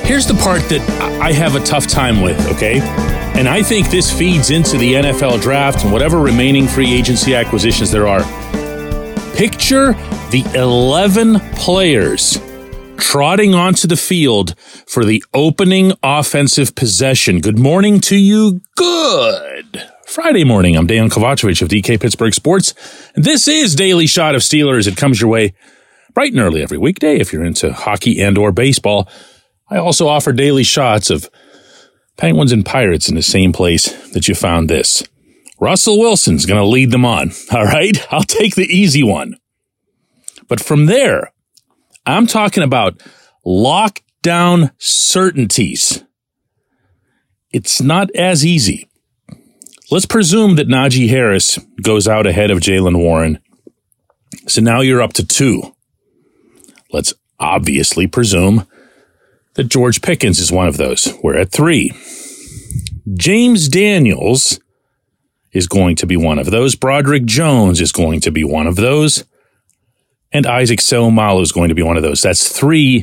Here's the part that I have a tough time with, okay? And I think this feeds into the NFL draft and whatever remaining free agency acquisitions there are. Picture the 11 players trotting onto the field for the opening offensive possession. Good morning to you. Good Friday morning. I'm Dan Kovacevic of DK Pittsburgh Sports. And this is Daily Shot of Steelers. It comes your way bright and early every weekday if you're into hockey and or baseball. I also offer daily shots of Penguins and Pirates in the same place that you found this. Russell Wilson's going to lead them on. All right. I'll take the easy one. But from there, I'm talking about lockdown certainties. It's not as easy. Let's presume that Najee Harris goes out ahead of Jaylen Warren. So now you're up to 2. Let's obviously presume that George Pickens is one of those. We're at 3. James Daniels is going to be one of those. Broderick Jones is going to be one of those. And Isaac Seumalo is going to be one of those. That's 3/5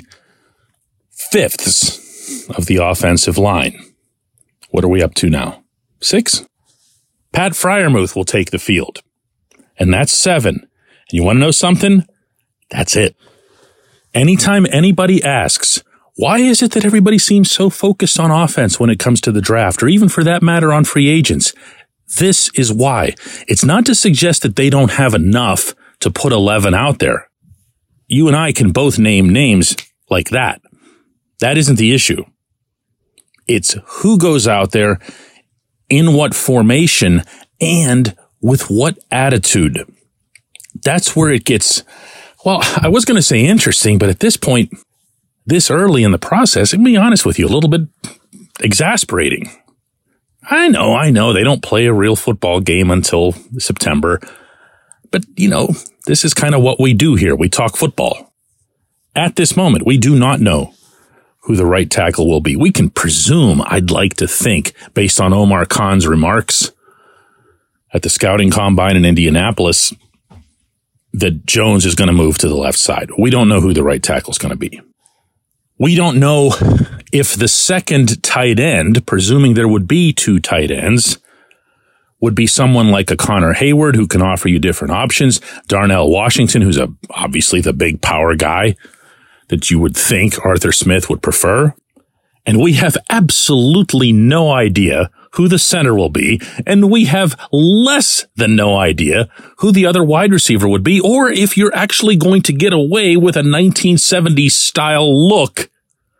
of the offensive line. What are we up to now? 6? Pat Freiermuth will take the field. And that's 7. And you want to know something? That's it. Anytime anybody asks, why is it that everybody seems so focused on offense when it comes to the draft, or even for that matter on free agents? This is why. It's not to suggest that they don't have enough to put 11 out there. You and I can both name names like that. That isn't the issue. It's who goes out there, in what formation, and with what attitude. That's where it gets, well, I was going to say interesting, but at this point, this early in the process, I'm be honest with you, a little bit exasperating. I know, they don't play a real football game until September. But, this is kind of what we do here. We talk football. At this moment, we do not know who the right tackle will be. We can presume, I'd like to think, based on Omar Khan's remarks at the scouting combine in Indianapolis, that Jones is going to move to the left side. We don't know who the right tackle is going to be. We don't know if the second tight end, presuming there would be 2 tight ends, would be someone like a Connor Hayward who can offer you different options. Darnell Washington, who's obviously the big power guy that you would think Arthur Smith would prefer. And we have absolutely no idea who the center will be. And we have less than no idea who the other wide receiver would be, or if you're actually going to get away with a 1970s style look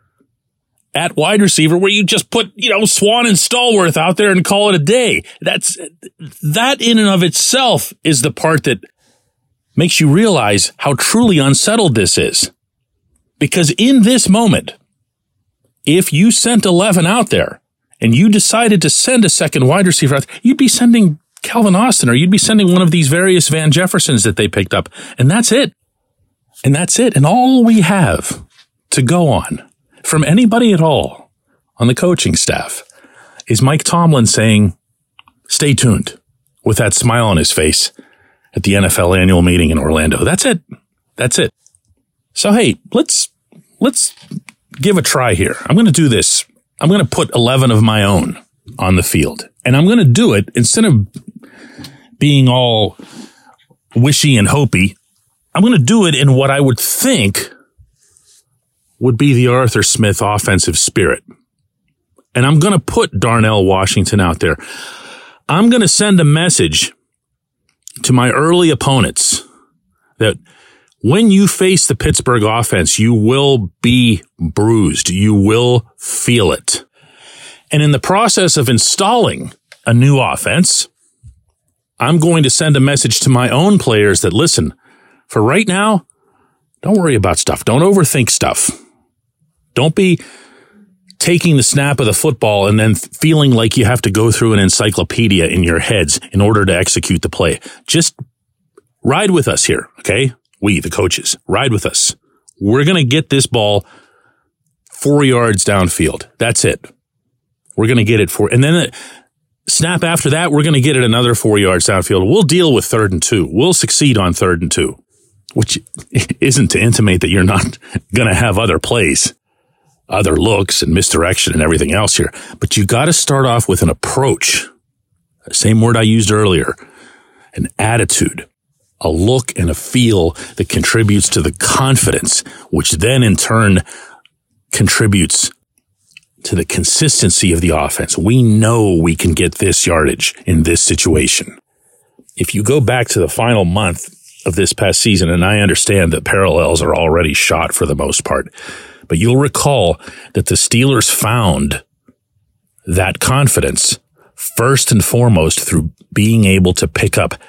at wide receiver where you just put, Swan and Stallworth out there and call it a day. That in and of itself is the part that makes you realize how truly unsettled this is. Because in this moment, if you sent 11 out there and you decided to send a second wide receiver out there, you'd be sending Calvin Austin, or you'd be sending one of these various Van Jeffersons that they picked up. And that's it. And that's it. And all we have to go on from anybody at all on the coaching staff is Mike Tomlin saying, stay tuned, with that smile on his face at the NFL annual meeting in Orlando. That's it. That's it. So, hey, let's give a try here. I'm going to do this. I'm going to put 11 of my own on the field, and I'm going to do it instead of being all wishy and hopey. I'm going to do it in what I would think would be the Arthur Smith offensive spirit. And I'm going to put Darnell Washington out there. I'm going to send a message to my early opponents that when you face the Pittsburgh offense, you will be bruised. You will feel it. And in the process of installing a new offense, I'm going to send a message to my own players that, listen, for right now, don't worry about stuff. Don't overthink stuff. Don't be taking the snap of the football and then feeling like you have to go through an encyclopedia in your heads in order to execute the play. Just ride with us here, okay? We, the coaches, ride with us. We're going to get this ball 4 yards downfield. That's it. We're going to get it and then snap after that, we're going to get it another 4 yards downfield. We'll deal with 3rd and 2. We'll succeed on 3rd and 2, which isn't to intimate that you're not going to have other plays. other looks and misdirection and everything else here. But you got to start off with an approach. Same word I used earlier. An attitude, a look and a feel that contributes to the confidence, which then in turn contributes to the consistency of the offense. We know we can get this yardage in this situation. If you go back to the final month of this past season, and I understand that parallels are already shot for the most part, but you'll recall that the Steelers found that confidence first and foremost through being able to pick up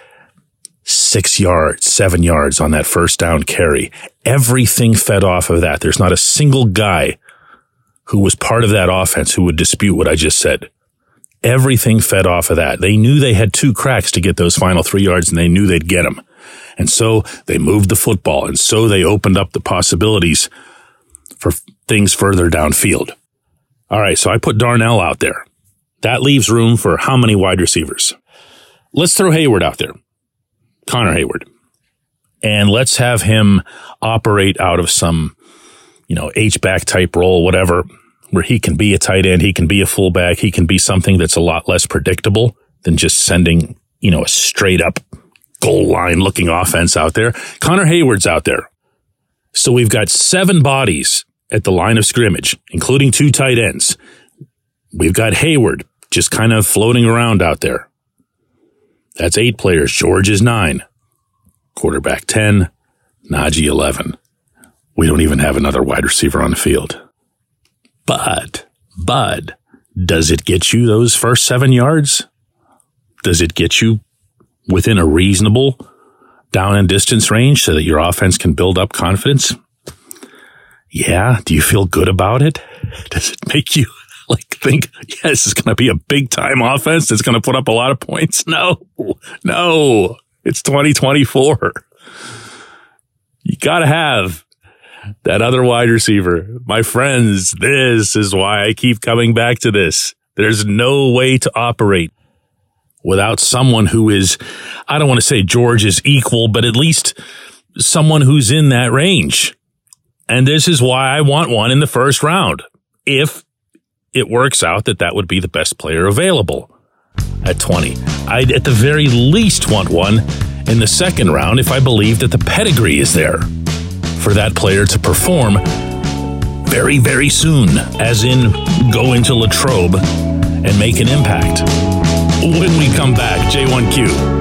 6 yards, 7 yards on that first down carry. Everything fed off of that. There's not a single guy who was part of that offense who would dispute what I just said. Everything fed off of that. They knew they had 2 cracks to get those final 3 yards, and they knew they'd get them. And so they moved the football, and so they opened up the possibilities for things further downfield. All right, so I put Darnell out there. That leaves room for how many wide receivers? Let's throw Hayward out there. Connor Hayward. And let's have him operate out of some, H-back type role, whatever, where he can be a tight end, he can be a fullback, he can be something that's a lot less predictable than just sending, a straight up goal line looking offense out there. Connor Hayward's out there. So we've got 7 bodies at the line of scrimmage, including 2 tight ends. We've got Hayward just kind of floating around out there. That's 8 players. George is 9. Quarterback 10. Najee 11. We don't even have another wide receiver on the field. But, does it get you those first 7 yards? Does it get you within a reasonable down and distance range so that your offense can build up confidence? Yeah. Do you feel good about it? Does it make you think, yeah, this is going to be a big time offense that's going to put up a lot of points? No, it's 2024. You got to have that other wide receiver. My friends, this is why I keep coming back to this. There's no way to operate without someone who is, I don't want to say George's equal, but at least someone who's in that range. And this is why I want one in the first round. If it works out that would be the best player available at 20. I'd at the very least want one in the second round if I believe that the pedigree is there for that player to perform very, very soon, as in go into Latrobe and make an impact. When we come back, J1Q.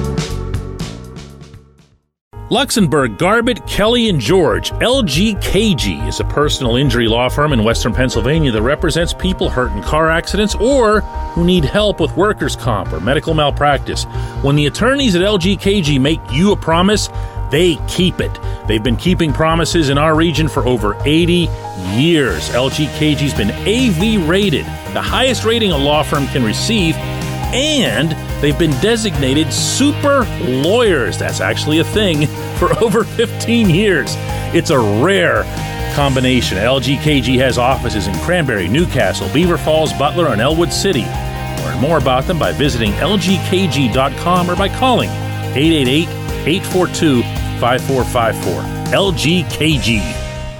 Luxembourg, Garbett, Kelly, and George. LGKG is a personal injury law firm in Western Pennsylvania that represents people hurt in car accidents or who need help with workers' comp or medical malpractice. When the attorneys at LGKG make you a promise, they keep it. They've been keeping promises in our region for over 80 years. LGKG's been AV rated, the highest rating a law firm can receive, and they've been designated super lawyers. That's actually a thing for over 15 years. It's a rare combination. LGKG has offices in Cranberry, Newcastle, Beaver Falls, Butler, and Elwood City. Learn more about them by visiting lgkg.com or by calling 888-842-5454. LGKG.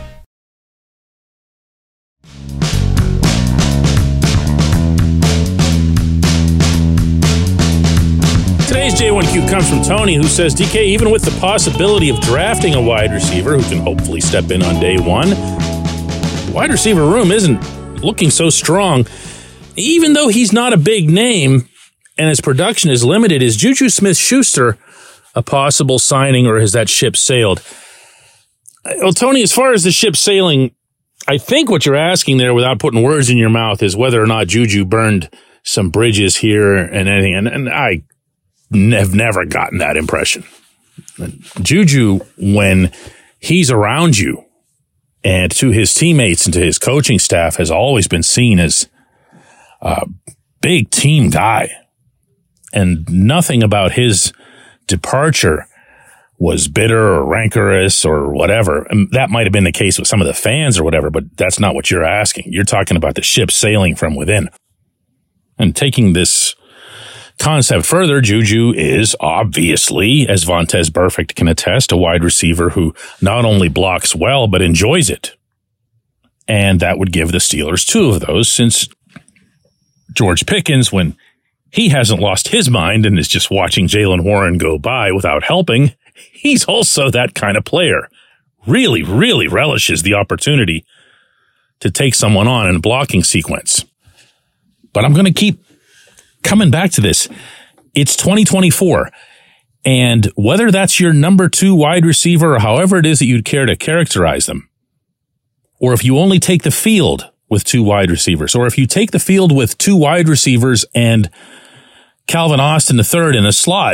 Today's J1Q comes from Tony, who says, DK, even with the possibility of drafting a wide receiver who can hopefully step in on day one, the wide receiver room isn't looking so strong. Even though he's not a big name and his production is limited, is Juju Smith-Schuster a possible signing, or has that ship sailed? Well, Tony, as far as the ship sailing, I think what you're asking there, without putting words in your mouth, is whether or not Juju burned some bridges here and anything. And I have never gotten that impression. Juju, when he's around you and to his teammates and to his coaching staff, has always been seen as a big team guy. And nothing about his departure was bitter or rancorous or whatever. And that might have been the case with some of the fans or whatever, but that's not what you're asking. You're talking about the ship sailing from within. And taking this concept further, Juju is obviously, as Vontaze Burfict can attest, a wide receiver who not only blocks well, but enjoys it. And that would give the Steelers 2 of those, since George Pickens, when he hasn't lost his mind and is just watching Jaylen Warren go by without helping, he's also that kind of player. Really, really relishes the opportunity to take someone on in a blocking sequence. But I'm going to keep coming back to this. It's 2024. And whether that's your number 2 wide receiver or however it is that you'd care to characterize them, or if you only take the field with 2 wide receivers, or if you take the field with 2 wide receivers and Calvin Austin III in a slot,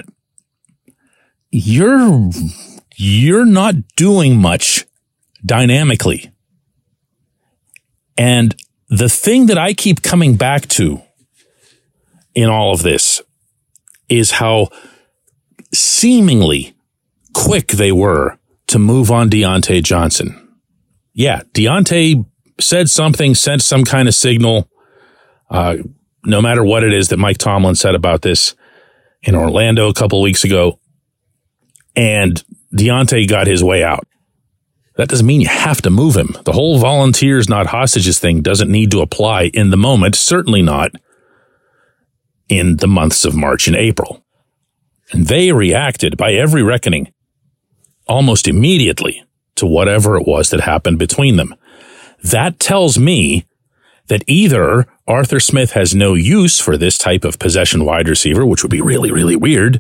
you're not doing much dynamically. And the thing that I keep coming back to in all of this is how seemingly quick they were to move on Deontay Johnson. Yeah, Deontay said something, sent some kind of signal, no matter what it is that Mike Tomlin said about this in Orlando a couple of weeks ago, and Deontay got his way out. That doesn't mean you have to move him. The whole volunteers, not hostages thing doesn't need to apply in the moment, certainly not in the months of March and April. And they reacted, by every reckoning, almost immediately to whatever it was that happened between them. That tells me that either Arthur Smith has no use for this type of possession wide receiver, which would be really, really weird,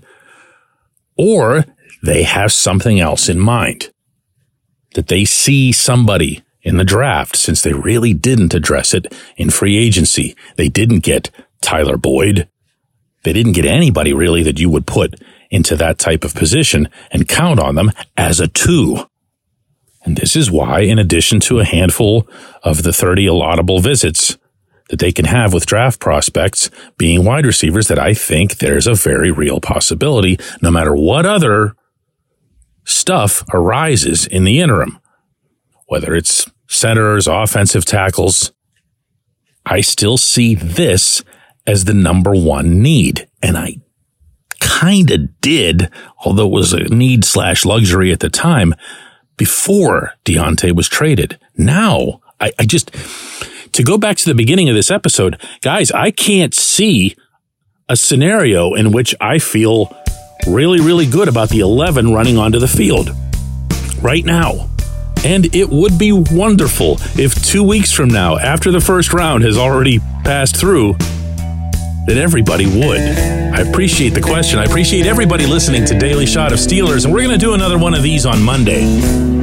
or they have something else in mind. That they see somebody in the draft, since they really didn't address it in free agency. They didn't get Tyler Boyd. They didn't get anybody really that you would put into that type of position and count on them as a 2. And this is why, in addition to a handful of the 30 allotable visits that they can have with draft prospects being wide receivers, that I think there's a very real possibility, no matter what other stuff arises in the interim, whether it's centers, offensive tackles, I still see this as the number 1 need. And I kind of did, although it was a need/luxury at the time, before Deontay was traded. Now, I just, to go back to the beginning of this episode, guys, I can't see a scenario in which I feel really, really good about the 11 running onto the field right now. And it would be wonderful if 2 weeks from now, after the first round has already passed through, that everybody would. I appreciate the question. I appreciate everybody listening to Daily Shot of Steelers, and we're going to do another one of these on Monday.